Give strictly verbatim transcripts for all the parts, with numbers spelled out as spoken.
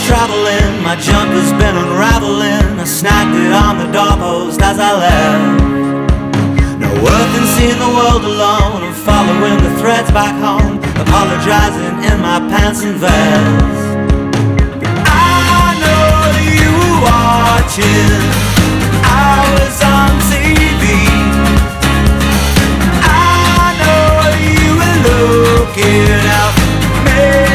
traveling, my jumper's been unraveling. I snagged it on the doorpost as I left. No worth in seeing the world alone. I'm following the threads back home, apologizing in my pants and vest. I know that you were watching, I was on T V. I know you were looking out for me.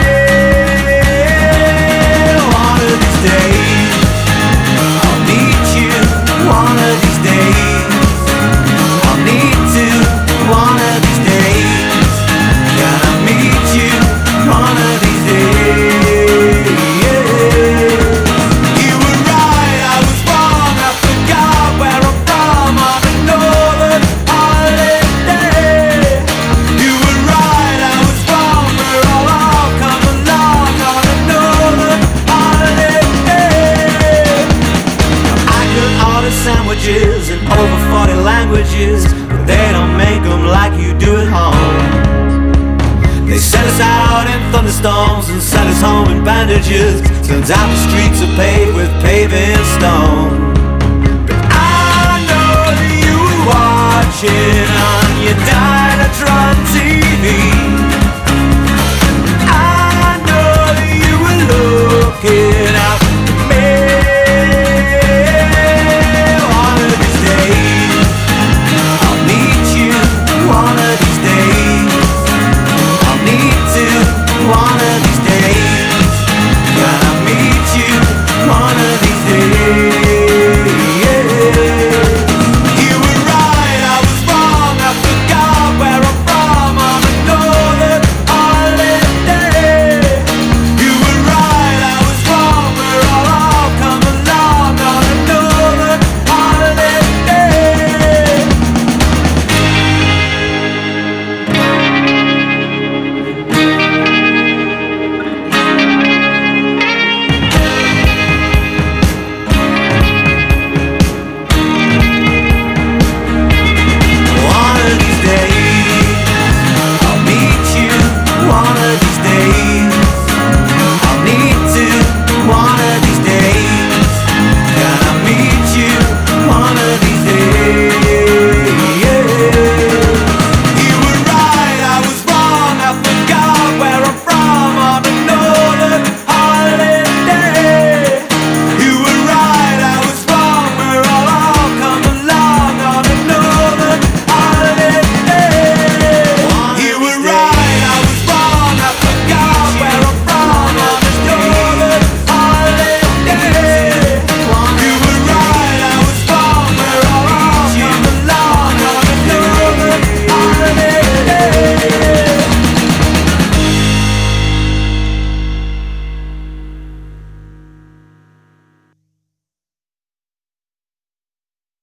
One of these days I'll meet you. One of these days I'll need to. One of these days gonna meet you. One of these days. You were right, I was wrong. I forgot where I'm from on a northern holiday. You were right, I was wrong. We're all all come along on a northern holiday. I could order sandwiches in over forty languages, but they don't make them like you do at home. They sent us out in thunderstorms and sent us home in bandages. Turns out the streets are paved with paving stone. But I know that you were watching on your Dynatron T V.